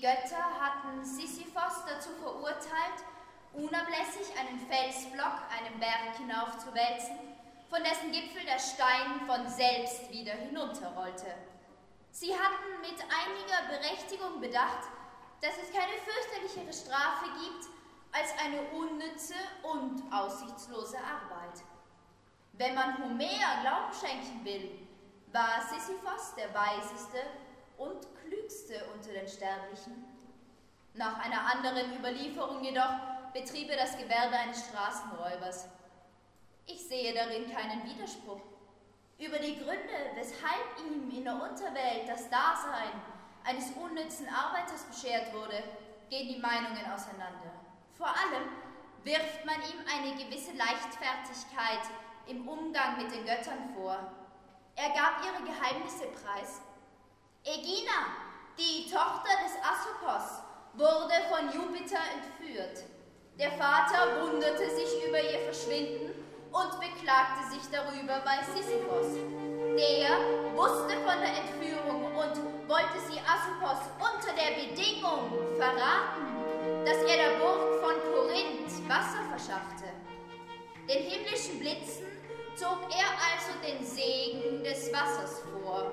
Götter hatten Sisyphos dazu verurteilt, unablässig einen Felsblock einen Berg hinaufzuwälzen, von dessen Gipfel der Stein von selbst wieder hinunterrollte. Sie hatten mit einiger Berechtigung bedacht, dass es keine fürchterlichere Strafe gibt als eine unnütze und aussichtslose Arbeit. Wenn man Homer Glauben schenken will, war Sisyphos der weiseste und klügste unter den Sterblichen. Nach einer anderen Überlieferung jedoch betrieb er das Gewerbe eines Straßenräubers. Ich sehe darin keinen Widerspruch. Über die Gründe, weshalb ihm in der Unterwelt das Dasein eines unnützen Arbeiters beschert wurde, gehen die Meinungen auseinander. Vor allem wirft man ihm eine gewisse Leichtfertigkeit im Umgang mit den Göttern vor. Er gab ihre Geheimnisse preis. Ägina, die Tochter des Asopos, wurde von Jupiter entführt. Der Vater wunderte sich über ihr Verschwinden und beklagte sich darüber bei Sisyphos. Der wusste von der Entführung und wollte sie Asopos unter der Bedingung verraten, dass er der Burg von Korinth Wasser verschaffte. Den himmlischen Blitzen zog er also den Segen des Wassers vor.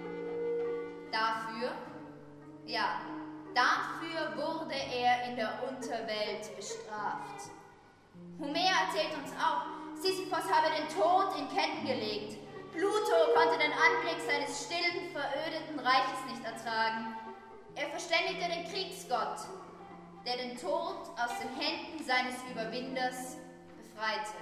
Dafür wurde er in der Unterwelt bestraft. Homer erzählt uns auch, Sisyphos habe den Tod in Ketten gelegt. Pluto konnte den Anblick seines stillen, verödeten Reiches nicht ertragen. Er verständigte den Kriegsgott, der den Tod aus den Händen seines Überwinders befreite.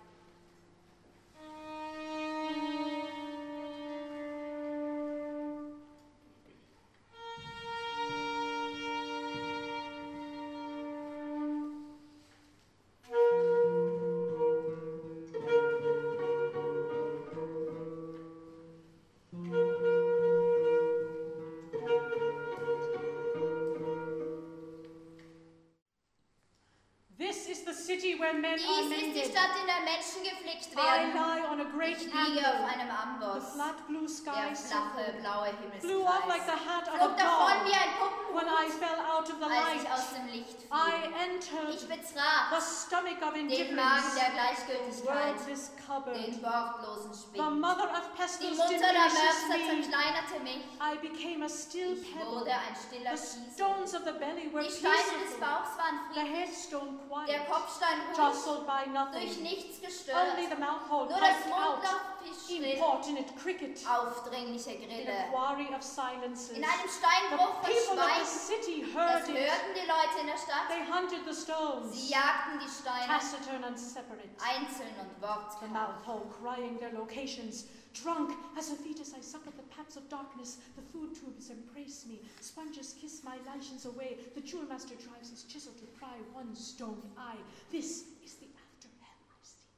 Dies ist die Stadt, in der Menschen gepflegt werden. Ich liege auf einem Amboss. Der flache, blaue Himmelskreis flog davon wie ein Puppenhut, als ich aus dem Licht fiel. Ich betrat den Magen der Gleichgültigkeit, den wortlosen Spind. Die Mutter der Mörser zerkleinerte mich. Ich wurde ein stiller Kiesel. Die Steine des Bauchs waren friedlich, der Kopfstein ruhig, durch nichts gestört. Nur das Mundloch fisch aufdringliche Grille. In einem Steinbruch von Schweigen, das hörten die Leute in der Stadt. Sie jagten die Steine, einzeln und wortkarg. Drunk as a fetus, I suck at the paps of darkness. The food tubes embrace me. Sponges kiss my license away. The jewel master drives his chisel to pry one stony eye. This is the after hell I've seen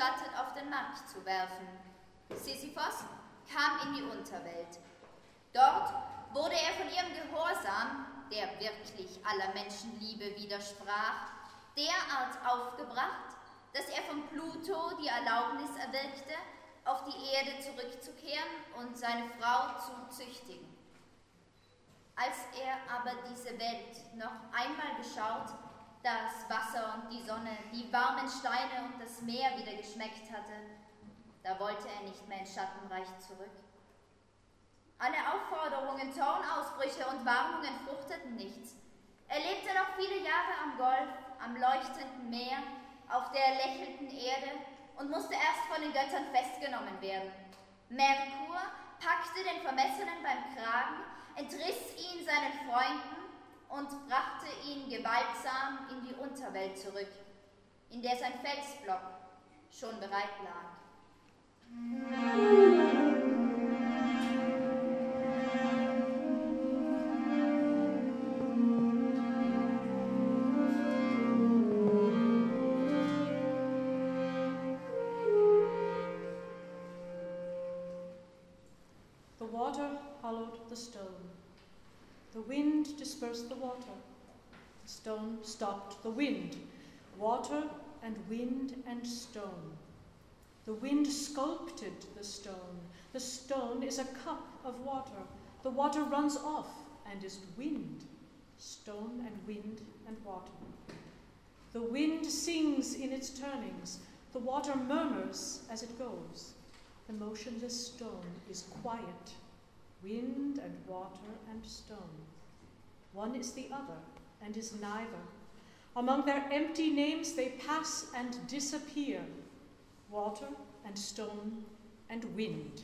gestattet, auf den Markt zu werfen. Sisyphos kam in die Unterwelt. Dort wurde er von ihrem Gehorsam, der wirklich aller Menschenliebe widersprach, derart aufgebracht, dass er von Pluto die Erlaubnis erwirkte, auf die Erde zurückzukehren und seine Frau zu züchtigen. Als er aber diese Welt noch einmal geschaut, das Wasser und die Sonne, die warmen Steine und das Meer wieder geschmeckt hatte, da wollte er nicht mehr ins Schattenreich zurück. Alle Aufforderungen, Zornausbrüche und Warnungen fruchteten nichts. Er lebte noch viele Jahre am Golf, am leuchtenden Meer, auf der lächelnden Erde und musste erst von den Göttern festgenommen werden. Merkur packte den Vermessenen beim Kragen, entriss ihn seinen Freunden und brachte ihn gewaltsam in die Unterwelt zurück, in der sein Felsblock schon bereit lag. The water hollowed the stone. The wind dispersed the water. The stone stopped the wind. Water and wind and stone. The wind sculpted the stone. The stone is a cup of water. The water runs off and is wind. Stone and wind and water. The wind sings in its turnings. The water murmurs as it goes. The motionless stone is quiet. Wind and water and stone. One is the other and is neither. Among their empty names they pass and disappear. Water and stone and wind.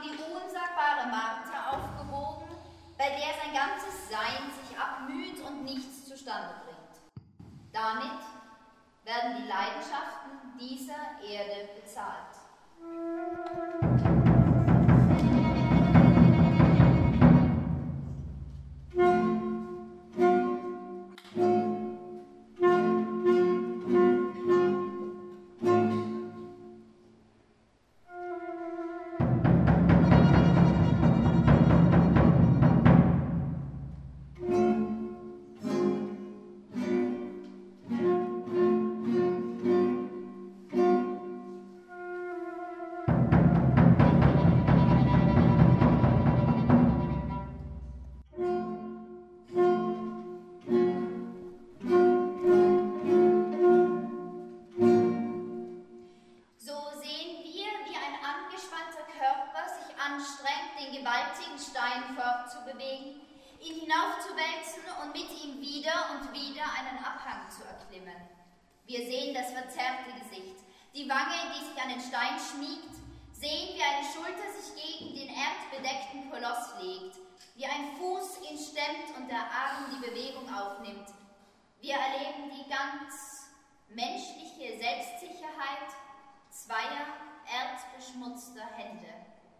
die unsagbare Marter aufgewogen, bei der sein ganzes Sein sich abmüht und nichts zustande bringt. Damit werden die Leidenschaften dieser Erde bezahlt. Wir sehen das verzerrte Gesicht, die Wange, die sich an den Stein schmiegt, sehen, wie eine Schulter sich gegen den erdbedeckten Koloss legt, wie ein Fuß ihn stemmt und der Arm die Bewegung aufnimmt. Wir erleben die ganz menschliche Selbstsicherheit zweier erdbeschmutzter Hände.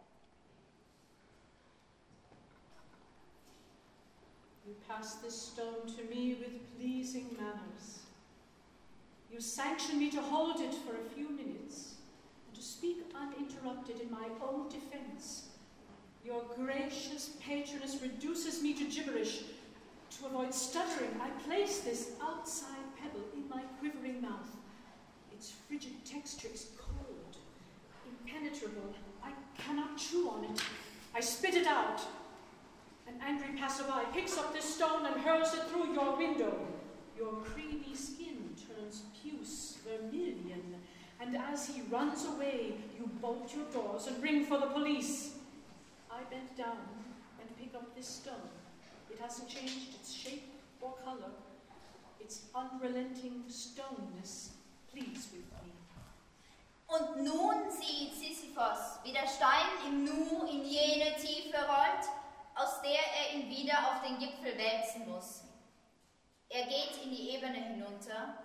You pass this stone to me with pleasing manners. You sanction me to hold it for a few minutes and to speak uninterrupted in my own defense. Your gracious patroness reduces me to gibberish. To avoid stuttering, I place this outside pebble in my quivering mouth. Its frigid texture is cold, impenetrable. I cannot chew on it. I spit it out. An angry passerby picks up this stone and hurls it through your window. Your creamy skin turns puce vermilion, and as he runs away, you bolt your doors and ring for the police. I bend down and pick up this stone. It hasn't changed its shape or color. Its unrelenting stoneness pleads with me. Und nun sieht Sisyphos, wie der Stein im Nu in jene Tiefe rollt, aus der er ihn wieder auf den Gipfel wälzen muss. Er geht in die Ebene hinunter.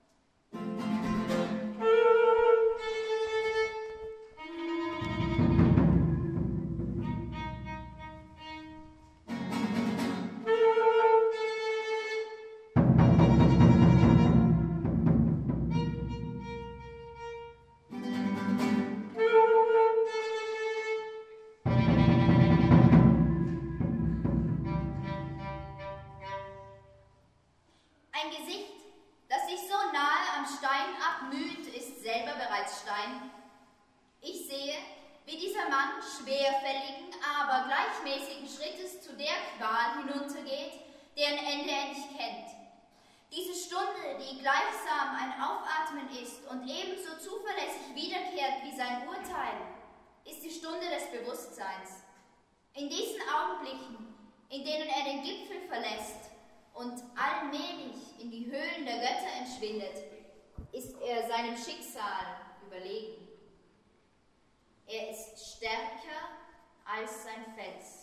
Ein Gesicht, das sich so nahe am Stein abmüht, ist selber bereits Stein. Ich sehe, wie dieser Mann schwerfälligen, aber gleichmäßigen Schrittes zu der Qual hinuntergeht, deren Ende er nicht kennt. Diese Stunde, die gleichsam ein Aufatmen ist und ebenso zuverlässig wiederkehrt wie sein Urteil, ist die Stunde des Bewusstseins. In diesen Augenblicken, in denen er den Gipfel verlässt und allmählich in die Höhlen der Götter entschwindet, ist er seinem Schicksal überlegen. Er ist stärker als sein Fels.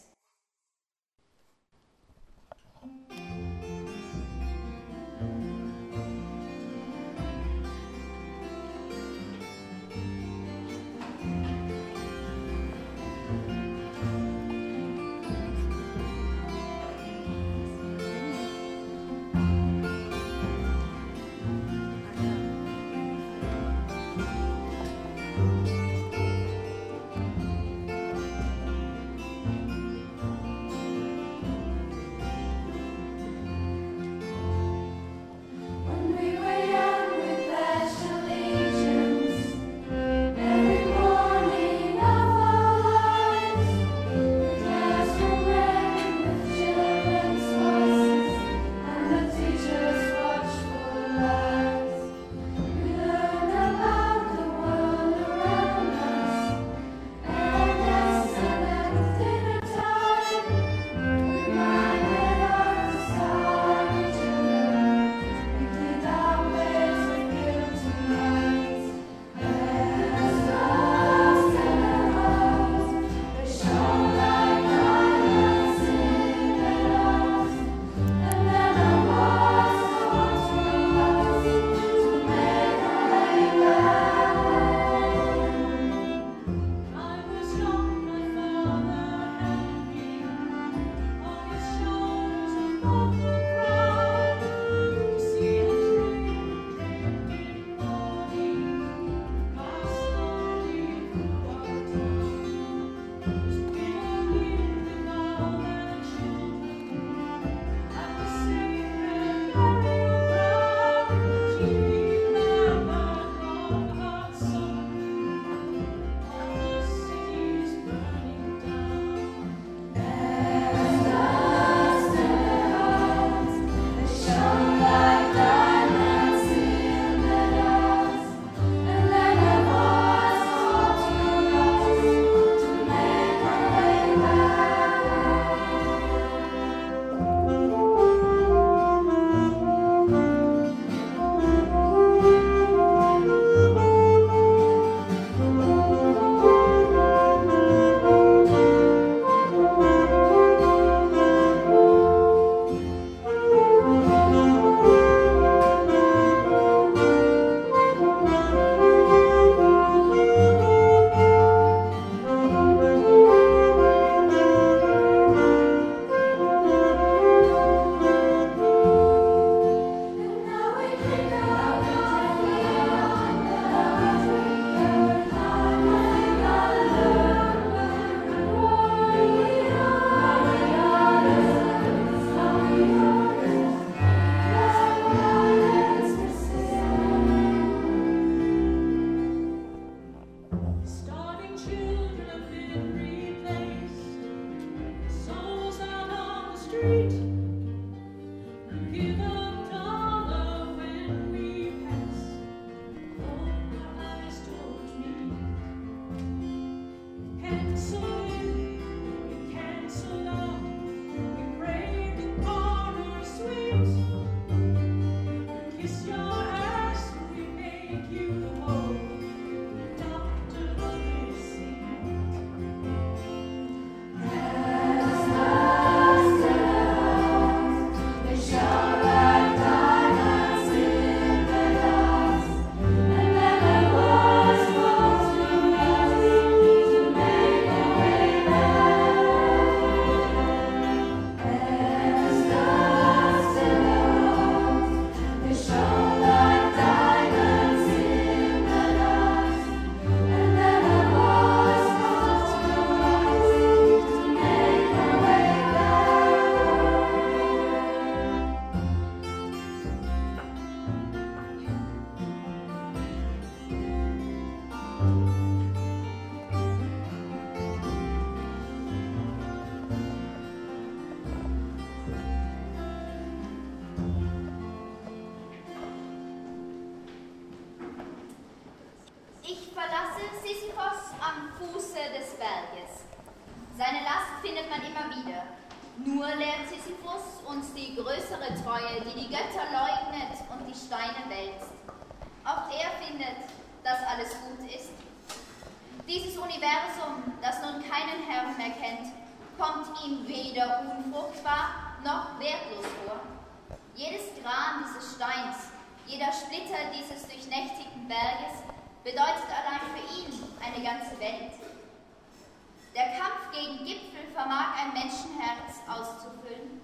verlasse Sisyphos am Fuße des Berges. Seine Last findet man immer wieder. Nur lehrt Sisyphus uns die größere Treue, die die Götter leugnet und die Steine wälzt. Auch er findet, dass alles gut ist. Dieses Universum, das nun keinen Herrn mehr kennt, kommt ihm weder unfruchtbar noch wertlos vor. Jedes Gran dieses Steins, jeder Splitter dieses durchnächtigen Berges bedeutet allein für ihn eine ganze Welt. Der Kampf gegen Gipfel vermag ein Menschenherz auszufüllen.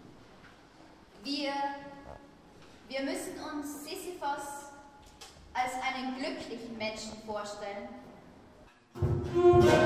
Wir müssen uns Sisyphos als einen glücklichen Menschen vorstellen.